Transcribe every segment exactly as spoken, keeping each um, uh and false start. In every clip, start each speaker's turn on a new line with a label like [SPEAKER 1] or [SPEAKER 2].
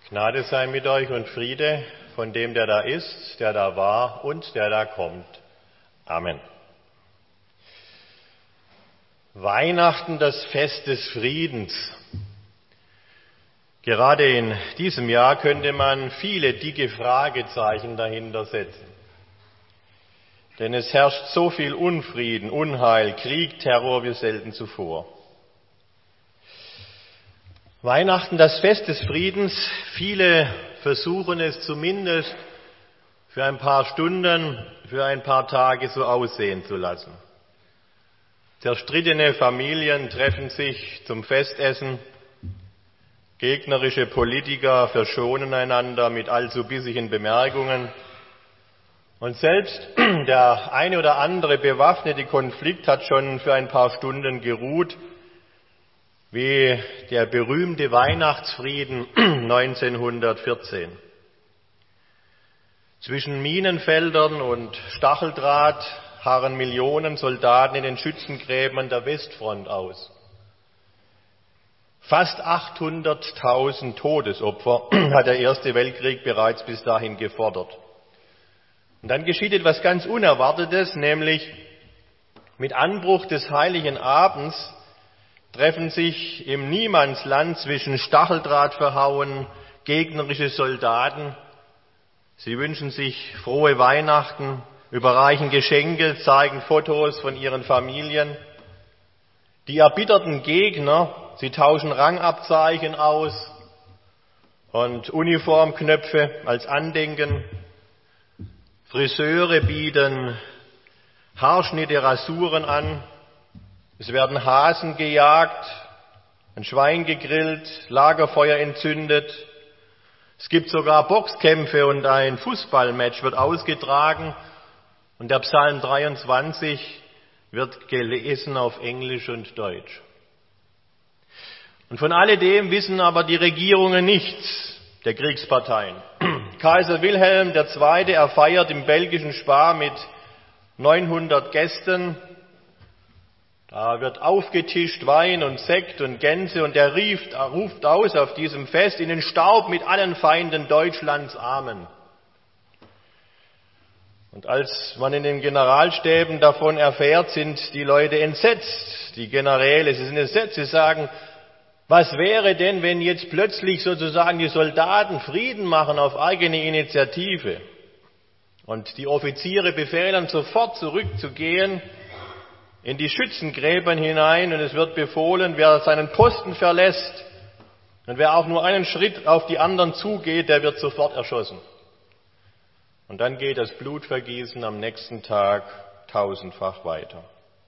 [SPEAKER 1] Gnade sei mit euch und Friede von dem, der da ist, der da war und der da kommt. Amen. Weihnachten, das Fest des Friedens. Gerade in diesem Jahr könnte man viele dicke Fragezeichen dahinter setzen. Denn es herrscht so viel Unfrieden, Unheil, Krieg, Terror wie selten zuvor. Weihnachten, das Fest des Friedens. Viele versuchen es zumindest für ein paar Stunden, für ein paar Tage so aussehen zu lassen. Zerstrittene Familien treffen sich zum Festessen. Gegnerische Politiker verschonen einander mit allzu bissigen Bemerkungen. Und selbst der eine oder andere bewaffnete Konflikt hat schon für ein paar Stunden geruht, wie der berühmte Weihnachtsfrieden neunzehnhundertvierzehn. Zwischen Minenfeldern und Stacheldraht harren Millionen Soldaten in den Schützengräben der Westfront aus. Fast achthunderttausend Todesopfer hat der Erste Weltkrieg bereits bis dahin gefordert. Und dann geschieht etwas ganz Unerwartetes, nämlich mit Anbruch des Heiligen Abends treffen sich im Niemandsland zwischen Stacheldraht verhauen gegnerische Soldaten. Sie wünschen sich frohe Weihnachten, überreichen Geschenke, zeigen Fotos von ihren Familien. Die erbitterten Gegner, sie tauschen Rangabzeichen aus und Uniformknöpfe als Andenken. Friseure bieten Haarschnitte, Rasuren an. Es werden Hasen gejagt, ein Schwein gegrillt, Lagerfeuer entzündet. Es gibt sogar Boxkämpfe und ein Fußballmatch wird ausgetragen. Und der Psalm dreiundzwanzig wird gelesen auf Englisch und Deutsch. Und von alledem wissen aber die Regierungen nichts, der Kriegsparteien. Kaiser Wilhelm der Zweite erfeiert im belgischen Spa mit neunhundert Gästen. Da wird aufgetischt Wein und Sekt und Gänse und er rief, er ruft aus auf diesem Fest: in den Staub mit allen Feinden Deutschlands, Amen. Und als man in den Generalstäben davon erfährt, sind die Leute entsetzt, die Generäle, sie sind entsetzt, sie sagen, was wäre denn, wenn jetzt plötzlich sozusagen die Soldaten Frieden machen auf eigene Initiative und die Offiziere befehlen, sofort zurückzugehen in die Schützengräben hinein und es wird befohlen, wer seinen Posten verlässt und wer auch nur einen Schritt auf die anderen zugeht, der wird sofort erschossen. Und dann geht das Blutvergießen am nächsten Tag tausendfach weiter.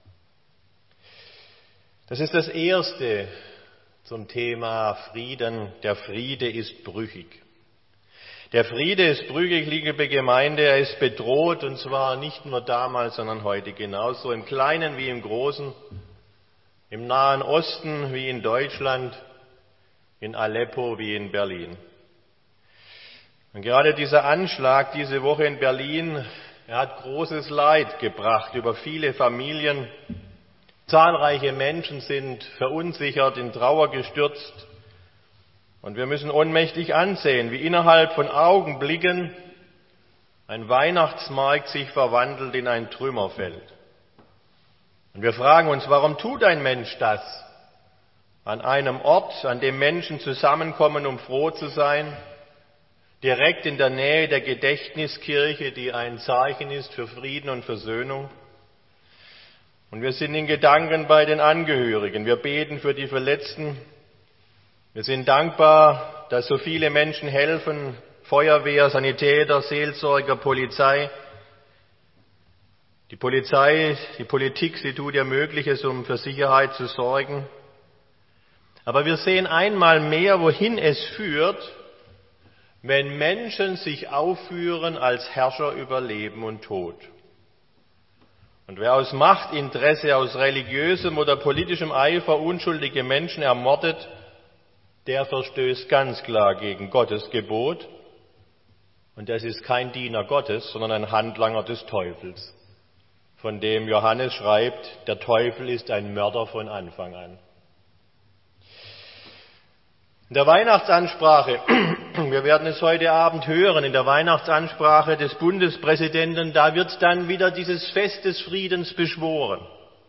[SPEAKER 1] Das ist das Erste zum Thema Frieden. Der Friede ist brüchig. Der Friede ist brüchig, liebe Gemeinde, er ist bedroht und zwar nicht nur damals, sondern heute genauso, im Kleinen wie im Großen, im Nahen Osten wie in Deutschland, in Aleppo wie in Berlin. Und gerade dieser Anschlag diese Woche in Berlin, er hat großes Leid gebracht über viele Familien. Zahlreiche Menschen sind verunsichert, in Trauer gestürzt. Und wir müssen ohnmächtig ansehen, wie innerhalb von Augenblicken ein Weihnachtsmarkt sich verwandelt in ein Trümmerfeld. Und wir fragen uns, warum tut ein Mensch das? An einem Ort, an dem Menschen zusammenkommen, um froh zu sein, direkt in der Nähe der Gedächtniskirche, die ein Zeichen ist für Frieden und Versöhnung. Und wir sind in Gedanken bei den Angehörigen. Wir beten für die Verletzten. Wir sind dankbar, dass so viele Menschen helfen, Feuerwehr, Sanitäter, Seelsorger, Polizei. Die Polizei, die Politik, sie tut ihr Mögliches, um für Sicherheit zu sorgen. Aber wir sehen einmal mehr, wohin es führt, wenn Menschen sich aufführen als Herrscher über Leben und Tod. Und wer aus Machtinteresse, aus religiösem oder politischem Eifer unschuldige Menschen ermordet, der verstößt ganz klar gegen Gottes Gebot. Und das ist kein Diener Gottes, sondern ein Handlanger des Teufels, von dem Johannes schreibt, der Teufel ist ein Mörder von Anfang an. In der Weihnachtsansprache, wir werden es heute Abend hören, in der Weihnachtsansprache des Bundespräsidenten, da wird dann wieder dieses Fest des Friedens beschworen.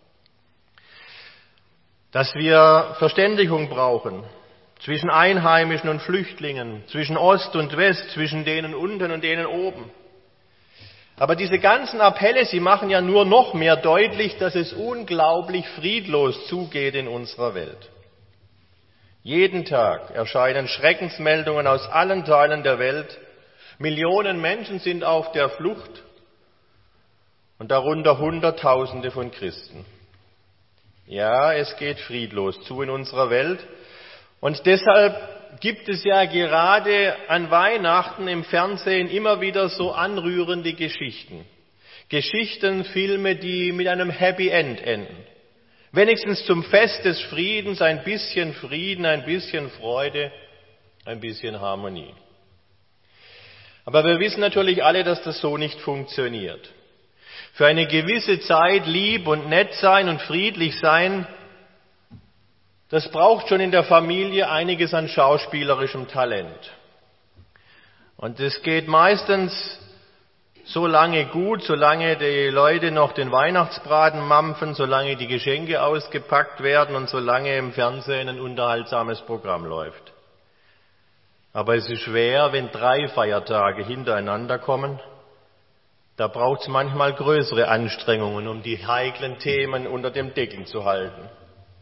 [SPEAKER 1] Dass wir Verständigung brauchen zwischen Einheimischen und Flüchtlingen, zwischen Ost und West, zwischen denen unten und denen oben. Aber diese ganzen Appelle, sie machen ja nur noch mehr deutlich, dass es unglaublich friedlos zugeht in unserer Welt. Jeden Tag erscheinen Schreckensmeldungen aus allen Teilen der Welt. Millionen Menschen sind auf der Flucht und darunter Hunderttausende von Christen. Ja, es geht friedlos zu in unserer Welt und deshalb gibt es ja gerade an Weihnachten im Fernsehen immer wieder so anrührende Geschichten. Geschichten, Filme, die mit einem Happy End enden. Wenigstens zum Fest des Friedens ein bisschen Frieden, ein bisschen Freude, ein bisschen Harmonie. Aber wir wissen natürlich alle, dass das so nicht funktioniert. Für eine gewisse Zeit lieb und nett sein und friedlich sein, das braucht schon in der Familie einiges an schauspielerischem Talent. Und es geht meistens so lange gut, solange die Leute noch den Weihnachtsbraten mampfen, solange die Geschenke ausgepackt werden und solange im Fernsehen ein unterhaltsames Programm läuft. Aber es ist schwer, wenn drei Feiertage hintereinander kommen. Da braucht es manchmal größere Anstrengungen, um die heiklen Themen unter dem Deckel zu halten.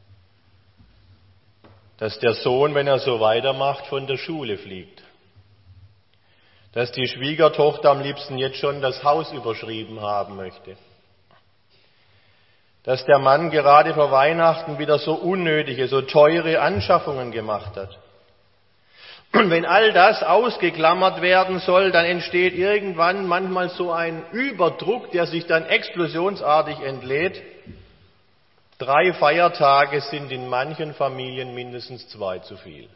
[SPEAKER 1] Dass der Sohn, wenn er so weitermacht, von der Schule fliegt. Dass die Schwiegertochter am liebsten jetzt schon das Haus überschrieben haben möchte. Dass der Mann gerade vor Weihnachten wieder so unnötige, so teure Anschaffungen gemacht hat. Und wenn all das ausgeklammert werden soll, dann entsteht irgendwann manchmal so ein Überdruck, der sich dann explosionsartig entlädt. Drei Feiertage sind in manchen Familien mindestens zwei zu viel.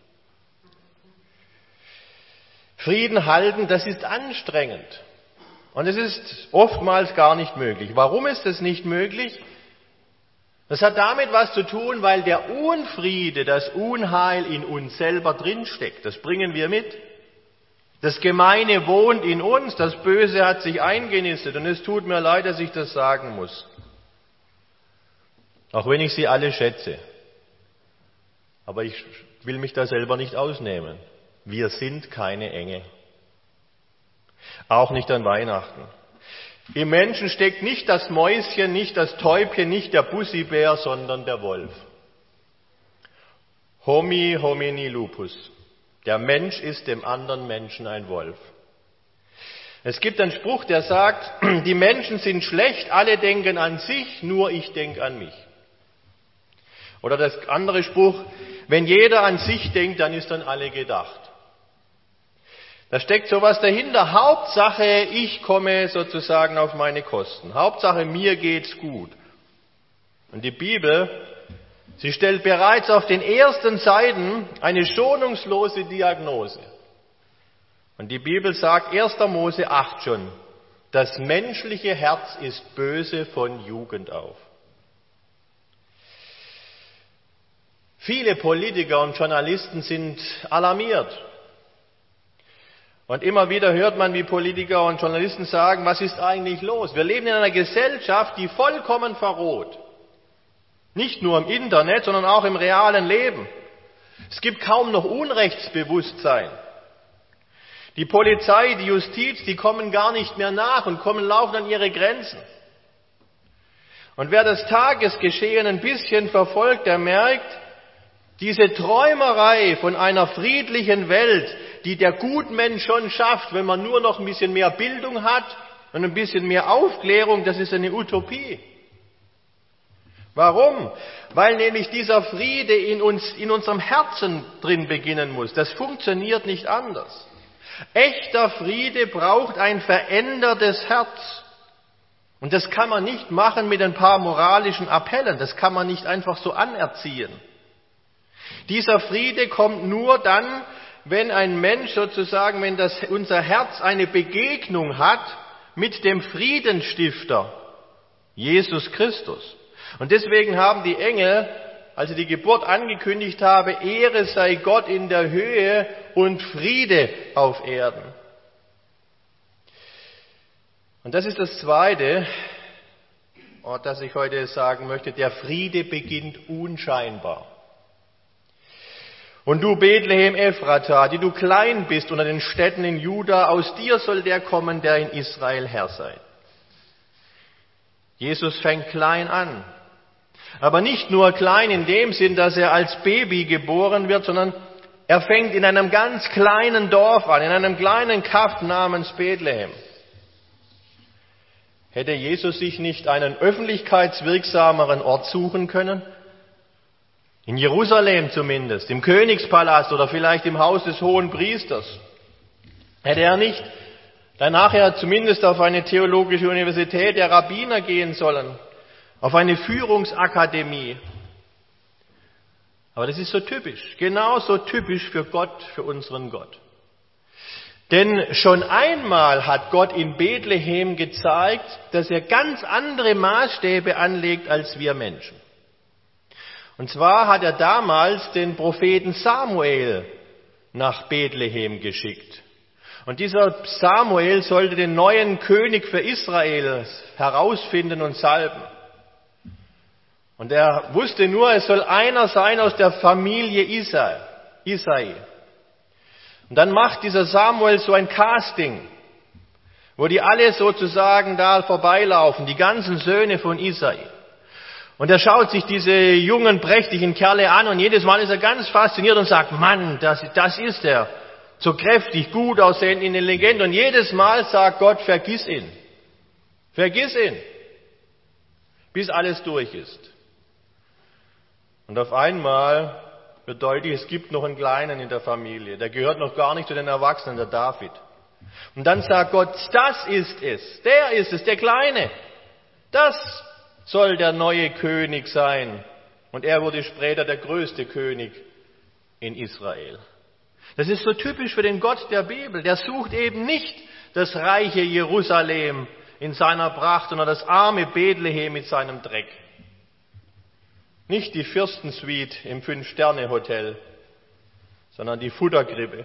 [SPEAKER 1] Frieden halten, das ist anstrengend. Und es ist oftmals gar nicht möglich. Warum ist es nicht möglich? Das hat damit was zu tun, weil der Unfriede, das Unheil in uns selber drinsteckt. Das bringen wir mit. Das Gemeine wohnt in uns, das Böse hat sich eingenistet. Und es tut mir leid, dass ich das sagen muss. Auch wenn ich sie alle schätze. Aber ich will mich da selber nicht ausnehmen. Wir sind keine Engel. Auch nicht an Weihnachten. Im Menschen steckt nicht das Mäuschen, nicht das Täubchen, nicht der Bussibär, sondern der Wolf. Homi homini lupus. Der Mensch ist dem anderen Menschen ein Wolf. Es gibt einen Spruch, der sagt, die Menschen sind schlecht, alle denken an sich, nur ich denke an mich. Oder das andere Spruch, wenn jeder an sich denkt, dann ist an alle gedacht. Da steckt sowas dahinter. Hauptsache, ich komme sozusagen auf meine Kosten. Hauptsache, mir geht's gut. Und die Bibel, sie stellt bereits auf den ersten Seiten eine schonungslose Diagnose. Und die Bibel sagt, erster Mose acht schon, das menschliche Herz ist böse von Jugend auf. Viele Politiker und Journalisten sind alarmiert. Und immer wieder hört man, wie Politiker und Journalisten sagen, was ist eigentlich los? Wir leben in einer Gesellschaft, die vollkommen verroht. Nicht nur im Internet, sondern auch im realen Leben. Es gibt kaum noch Unrechtsbewusstsein. Die Polizei, die Justiz, die kommen gar nicht mehr nach und kommen laufen an ihre Grenzen. Und wer das Tagesgeschehen ein bisschen verfolgt, der merkt, diese Träumerei von einer friedlichen Welt, die der Gutmensch schon schafft, wenn man nur noch ein bisschen mehr Bildung hat und ein bisschen mehr Aufklärung, das ist eine Utopie. Warum? Weil nämlich dieser Friede in uns, in unserem Herzen drin beginnen muss. Das funktioniert nicht anders. Echter Friede braucht ein verändertes Herz. Und das kann man nicht machen mit ein paar moralischen Appellen. Das kann man nicht einfach so anerziehen. Dieser Friede kommt nur dann, wenn ein Mensch sozusagen, wenn das, unser Herz eine Begegnung hat mit dem Friedensstifter, Jesus Christus. Und deswegen haben die Engel als sie die Geburt angekündigt habe, Ehre sei Gott in der Höhe und Friede auf Erden. Und das ist das Zweite, das ich heute sagen möchte. Der Friede beginnt unscheinbar. Und du Bethlehem Ephrata, die du klein bist unter den Städten in Juda, aus dir soll der kommen, der in Israel Herr sei. Jesus fängt klein an. Aber nicht nur klein in dem Sinn, dass er als Baby geboren wird, sondern er fängt in einem ganz kleinen Dorf an, in einem kleinen Kaff namens Bethlehem. Hätte Jesus sich nicht einen öffentlichkeitswirksameren Ort suchen können? In Jerusalem zumindest, im Königspalast oder vielleicht im Haus des Hohenpriesters. Hätte er nicht dann nachher zumindest auf eine theologische Universität der Rabbiner gehen sollen, auf eine Führungsakademie. Aber das ist so typisch, genauso typisch für Gott, für unseren Gott. Denn schon einmal hat Gott in Bethlehem gezeigt, dass er ganz andere Maßstäbe anlegt als wir Menschen. Und zwar hat er damals den Propheten Samuel nach Bethlehem geschickt. Und dieser Samuel sollte den neuen König für Israel herausfinden und salben. Und er wusste nur, es soll einer sein aus der Familie Isai. Isai. Und dann macht dieser Samuel so ein Casting, wo die alle sozusagen da vorbeilaufen, die ganzen Söhne von Isai. Und er schaut sich diese jungen, prächtigen Kerle an und jedes Mal ist er ganz fasziniert und sagt, Mann, das, das ist er. So kräftig, gut aussehend in den Legenden. Und jedes Mal sagt Gott, vergiss ihn. Vergiss ihn. Bis alles durch ist. Und auf einmal wird deutlich, es gibt noch einen Kleinen in der Familie. Der gehört noch gar nicht zu den Erwachsenen, der David. Und dann sagt Gott, das ist es. Der ist es, der Kleine. Das soll der neue König sein. Und er wurde später der größte König in Israel. Das ist so typisch für den Gott der Bibel. Der sucht eben nicht das reiche Jerusalem in seiner Pracht, sondern das arme Bethlehem mit seinem Dreck. Nicht die Fürstensuite im Fünf-Sterne-Hotel, sondern die Futterkrippe.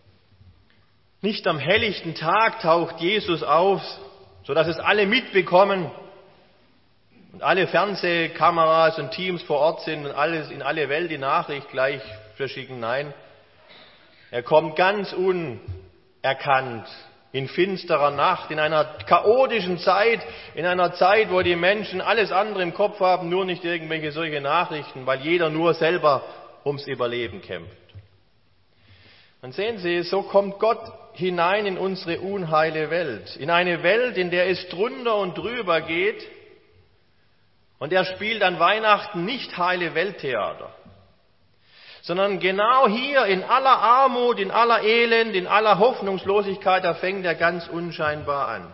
[SPEAKER 1] Nicht am helllichten Tag taucht Jesus auf, sodass es alle mitbekommen und alle Fernsehkameras und Teams vor Ort sind und alles in alle Welt die Nachricht gleich verschicken. Nein, er kommt ganz unerkannt, in finsterer Nacht, in einer chaotischen Zeit, in einer Zeit, wo die Menschen alles andere im Kopf haben, nur nicht irgendwelche solche Nachrichten, weil jeder nur selber ums Überleben kämpft. Und sehen Sie, so kommt Gott hinein in unsere unheile Welt, in eine Welt, in der es drunter und drüber geht, und er spielt an Weihnachten nicht heile Welttheater, sondern genau hier in aller Armut, in aller Elend, in aller Hoffnungslosigkeit, da fängt er ganz unscheinbar an.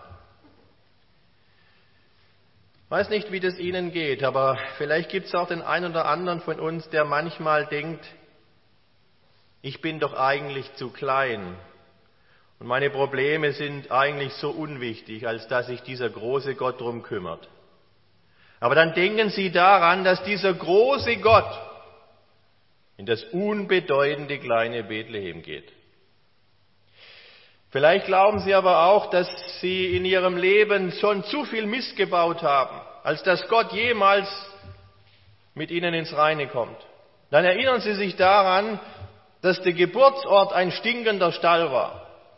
[SPEAKER 1] Ich weiß nicht, wie das Ihnen geht, aber vielleicht gibt es auch den einen oder anderen von uns, der manchmal denkt, ich bin doch eigentlich zu klein und meine Probleme sind eigentlich so unwichtig, als dass sich dieser große Gott drum kümmert. Aber dann denken Sie daran, dass dieser große Gott in das unbedeutende kleine Bethlehem geht. Vielleicht glauben Sie aber auch, dass Sie in Ihrem Leben schon zu viel Mist gebaut haben, als dass Gott jemals mit Ihnen ins Reine kommt. Dann erinnern Sie sich daran, dass der Geburtsort ein stinkender Stall war.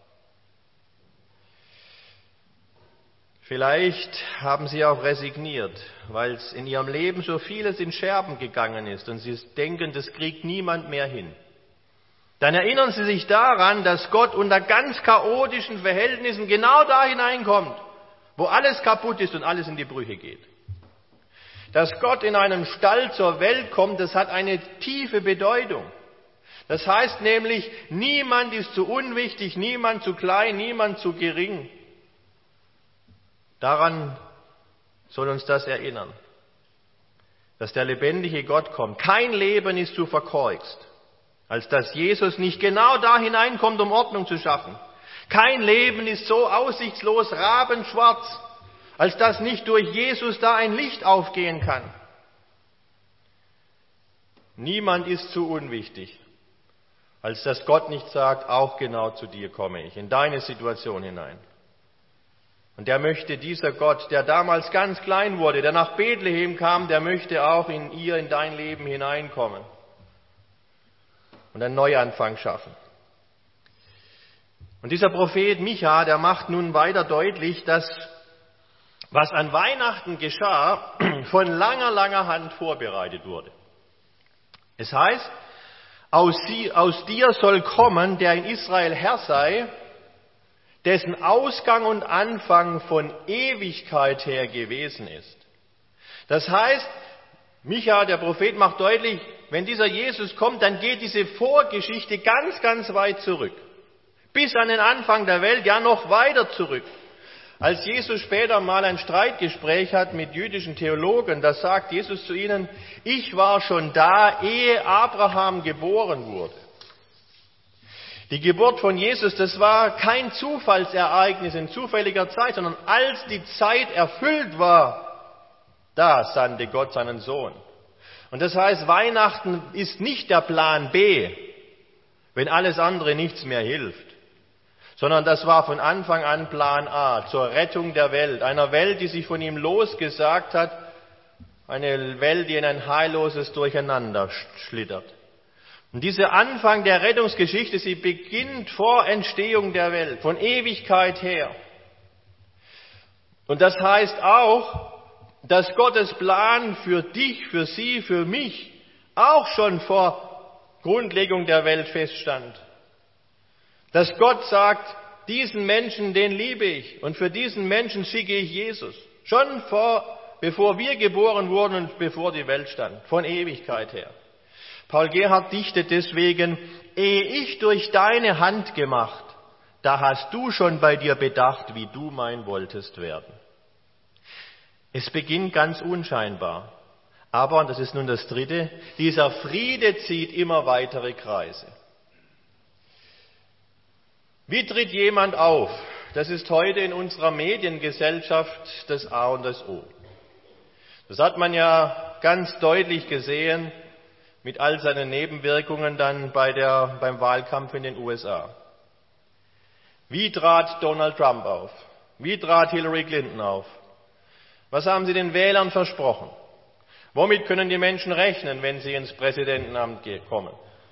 [SPEAKER 1] Vielleicht haben Sie auch resigniert, weil es in Ihrem Leben so vieles in Scherben gegangen ist und Sie denken, das kriegt niemand mehr hin. Dann erinnern Sie sich daran, dass Gott unter ganz chaotischen Verhältnissen genau da hineinkommt, wo alles kaputt ist und alles in die Brüche geht. Dass Gott in einem Stall zur Welt kommt, das hat eine tiefe Bedeutung. Das heißt nämlich, niemand ist zu unwichtig, niemand zu klein, niemand zu gering. Daran soll uns das erinnern, dass der lebendige Gott kommt. Kein Leben ist so verkorkst, als dass Jesus nicht genau da hineinkommt, um Ordnung zu schaffen. Kein Leben ist so aussichtslos rabenschwarz, als dass nicht durch Jesus da ein Licht aufgehen kann. Niemand ist zu unwichtig, als dass Gott nicht sagt, auch genau zu dir komme ich, in deine Situation hinein. Und der möchte, dieser Gott, der damals ganz klein wurde, der nach Bethlehem kam, der möchte auch in ihr, in dein Leben hineinkommen und einen Neuanfang schaffen. Und dieser Prophet Micha, der macht nun weiter deutlich, dass was an Weihnachten geschah, von langer, langer Hand vorbereitet wurde. Es heißt, aus, sie, aus dir soll kommen, der in Israel Herr sei, dessen Ausgang und Anfang von Ewigkeit her gewesen ist. Das heißt, Micha, der Prophet, macht deutlich, wenn dieser Jesus kommt, dann geht diese Vorgeschichte ganz, ganz weit zurück. Bis an den Anfang der Welt, ja noch weiter zurück. Als Jesus später mal ein Streitgespräch hat mit jüdischen Theologen, da sagt Jesus zu ihnen, ich war schon da, ehe Abraham geboren wurde. Die Geburt von Jesus, das war kein Zufallsereignis in zufälliger Zeit, sondern als die Zeit erfüllt war, da sandte Gott seinen Sohn. Und das heißt, Weihnachten ist nicht der Plan B, wenn alles andere nichts mehr hilft, sondern das war von Anfang an Plan A, zur Rettung der Welt, einer Welt, die sich von ihm losgesagt hat, eine Welt, die in ein heilloses Durcheinander schlittert. Und dieser Anfang der Rettungsgeschichte, sie beginnt vor Entstehung der Welt, von Ewigkeit her. Und das heißt auch, dass Gottes Plan für dich, für sie, für mich auch schon vor Grundlegung der Welt feststand. Dass Gott sagt, diesen Menschen, den liebe ich und für diesen Menschen schicke ich Jesus. Schon vor, bevor wir geboren wurden und bevor die Welt stand, von Ewigkeit her. Paul Gerhard dichtet deswegen, ehe ich durch deine Hand gemacht, da hast du schon bei dir bedacht, wie du mein wolltest werden. Es beginnt ganz unscheinbar. Aber, und das ist nun das Dritte, dieser Friede zieht immer weitere Kreise. Wie tritt jemand auf? Das ist heute in unserer Mediengesellschaft das A und das O. Das hat man ja ganz deutlich gesehen mit all seinen Nebenwirkungen dann bei der, beim Wahlkampf in den U S A. Wie trat Donald Trump auf? Wie trat Hillary Clinton auf? Was haben sie den Wählern versprochen? Womit können die Menschen rechnen, wenn sie ins Präsidentenamt kommen?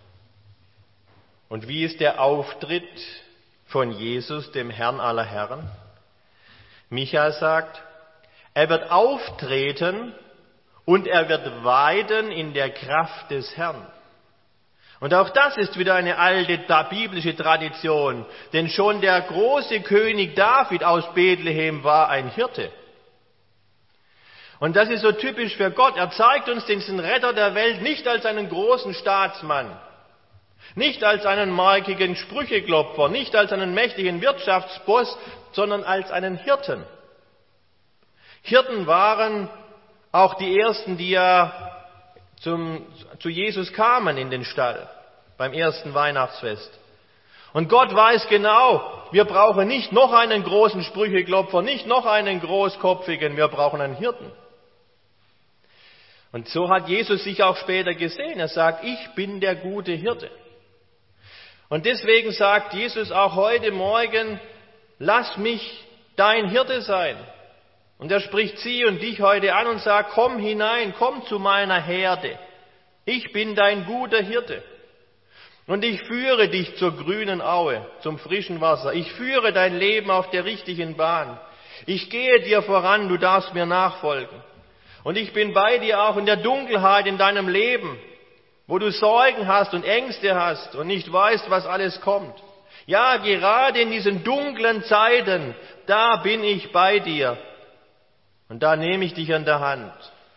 [SPEAKER 1] Und wie ist der Auftritt von Jesus, dem Herrn aller Herren? Micha sagt, er wird auftreten und er wird weiden in der Kraft des Herrn. Und auch das ist wieder eine alte biblische Tradition, denn schon der große König David aus Bethlehem war ein Hirte. Und das ist so typisch für Gott. Er zeigt uns den Retter der Welt nicht als einen großen Staatsmann, nicht als einen markigen Sprücheklopfer, nicht als einen mächtigen Wirtschaftsboss, sondern als einen Hirten. Hirten waren auch die ersten, die ja zum, zu Jesus kamen in den Stall beim ersten Weihnachtsfest. Und Gott weiß genau, wir brauchen nicht noch einen großen Sprücheklopfer, nicht noch einen großkopfigen, wir brauchen einen Hirten. Und so hat Jesus sich auch später gesehen. Er sagt, ich bin der gute Hirte. Und deswegen sagt Jesus auch heute Morgen, lass mich dein Hirte sein. Und er spricht sie und dich heute an und sagt, komm hinein, komm zu meiner Herde. Ich bin dein guter Hirte. Und ich führe dich zur grünen Aue, zum frischen Wasser. Ich führe dein Leben auf der richtigen Bahn. Ich gehe dir voran, du darfst mir nachfolgen. Und ich bin bei dir auch in der Dunkelheit in deinem Leben, wo du Sorgen hast und Ängste hast und nicht weißt, was alles kommt. Ja, gerade in diesen dunklen Zeiten, da bin ich bei dir. Und da nehme ich dich an der Hand.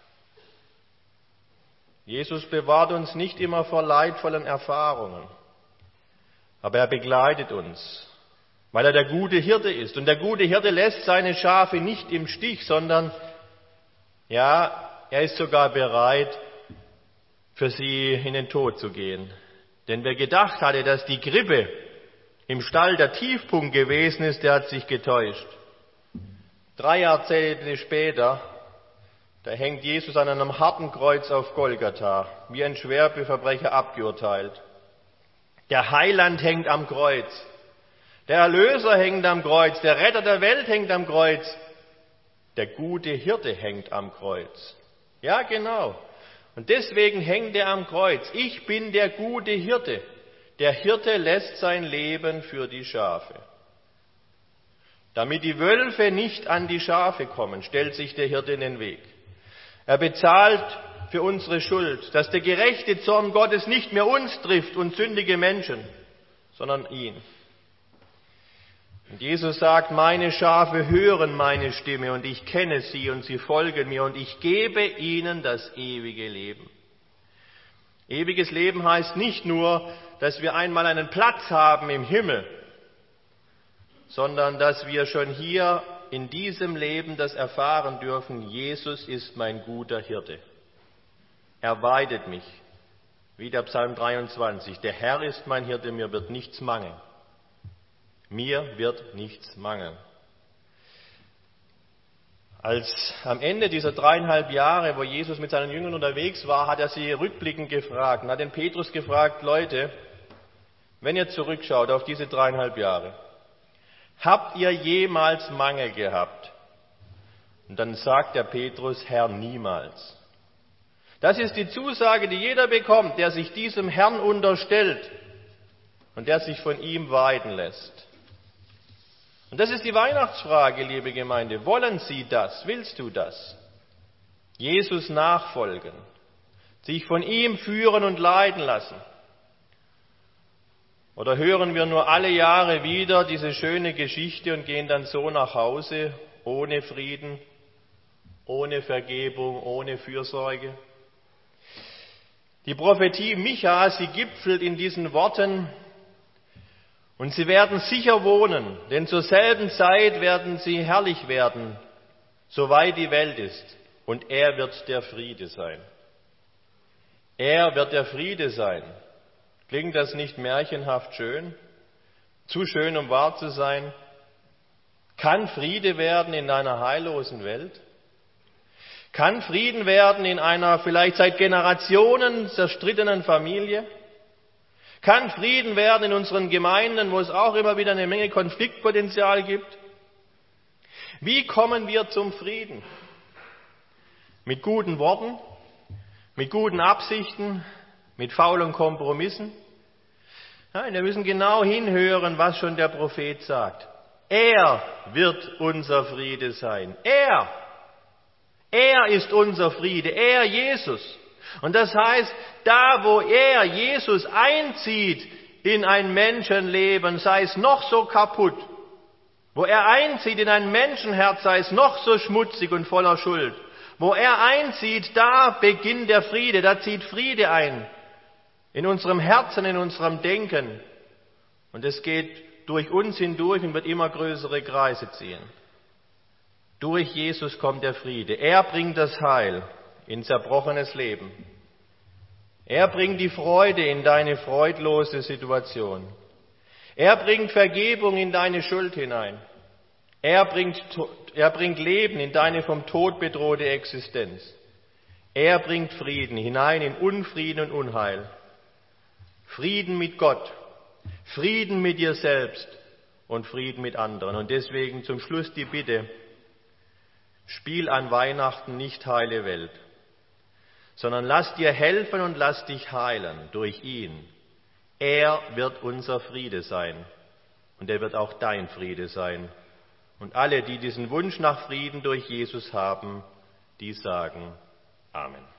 [SPEAKER 1] Jesus bewahrt uns nicht immer vor leidvollen Erfahrungen, aber er begleitet uns, weil er der gute Hirte ist. Und der gute Hirte lässt seine Schafe nicht im Stich, sondern ja, er ist sogar bereit, für sie in den Tod zu gehen. Denn wer gedacht hatte, dass die Krippe im Stall der Tiefpunkt gewesen ist, der hat sich getäuscht. Drei Jahrzehnte später, Da hängt Jesus an einem harten Kreuz auf Golgatha, wie ein Schwerverbrecher abgeurteilt. Der Heiland hängt am Kreuz. Der Erlöser hängt am Kreuz. Der Retter der Welt hängt am Kreuz. Der gute Hirte hängt am Kreuz. Ja, genau. Und deswegen hängt er am Kreuz. Ich bin der gute Hirte. Der Hirte lässt sein Leben für die Schafe. Damit die Wölfe nicht an die Schafe kommen, stellt sich der Hirte in den Weg. Er bezahlt für unsere Schuld, dass der gerechte Zorn Gottes nicht mehr uns trifft und sündige Menschen, sondern ihn. Und Jesus sagt, meine Schafe hören meine Stimme und ich kenne sie und sie folgen mir und ich gebe ihnen das ewige Leben. Ewiges Leben heißt nicht nur, dass wir einmal einen Platz haben im Himmel, sondern dass wir schon hier in diesem Leben das erfahren dürfen, Jesus ist mein guter Hirte. Er weidet mich, wie der Psalm dreiundzwanzig. Der Herr ist mein Hirte, mir wird nichts mangeln. Mir wird nichts mangeln. Als am Ende dieser dreieinhalb Jahre, wo Jesus mit seinen Jüngern unterwegs war, hat er sie rückblickend gefragt und hat den Petrus gefragt, Leute, wenn ihr zurückschaut auf diese dreieinhalb Jahre, habt ihr jemals Mangel gehabt? Und dann sagt der Petrus, Herr, niemals. Das ist die Zusage, die jeder bekommt, der sich diesem Herrn unterstellt und der sich von ihm weiden lässt. Und das ist die Weihnachtsfrage, liebe Gemeinde. Wollen Sie das? Willst du das? Jesus nachfolgen, sich von ihm führen und leiten lassen? Oder hören wir nur alle Jahre wieder diese schöne Geschichte und gehen dann so nach Hause, ohne Frieden, ohne Vergebung, ohne Fürsorge? Die Prophetie Micha, sie gipfelt in diesen Worten, und sie werden sicher wohnen, denn zur selben Zeit werden sie herrlich werden, soweit die Welt ist, und er wird der Friede sein. Er wird der Friede sein. Klingt das nicht märchenhaft schön? Zu schön, um wahr zu sein? Kann Friede werden in einer heillosen Welt? Kann Frieden werden in einer vielleicht seit Generationen zerstrittenen Familie? Kann Frieden werden in unseren Gemeinden, wo es auch immer wieder eine Menge Konfliktpotenzial gibt? Wie kommen wir zum Frieden? Mit guten Worten? Mit guten Absichten? Mit faulen Kompromissen? Nein, wir müssen genau hinhören, was schon der Prophet sagt. Er wird unser Friede sein. Er. Er ist unser Friede. Er, Jesus. Und das heißt, da wo er, Jesus, einzieht in ein Menschenleben, sei es noch so kaputt, wo er einzieht in ein Menschenherz, sei es noch so schmutzig und voller Schuld, wo er einzieht, da beginnt der Friede, da zieht Friede ein. In unserem Herzen, in unserem Denken. Und es geht durch uns hindurch und wird immer größere Kreise ziehen. Durch Jesus kommt der Friede. Er bringt das Heil in zerbrochenes Leben. Er bringt die Freude in deine freudlose Situation. Er bringt Vergebung in deine Schuld hinein. Er bringt, er bringt Leben in deine vom Tod bedrohte Existenz. Er bringt Frieden hinein in Unfrieden und Unheil. Frieden mit Gott, Frieden mit dir selbst und Frieden mit anderen. Und deswegen zum Schluss die Bitte, spiel an Weihnachten nicht heile Welt, sondern lass dir helfen und lass dich heilen durch ihn. Er wird unser Friede sein und er wird auch dein Friede sein. Und alle, die diesen Wunsch nach Frieden durch Jesus haben, die sagen Amen.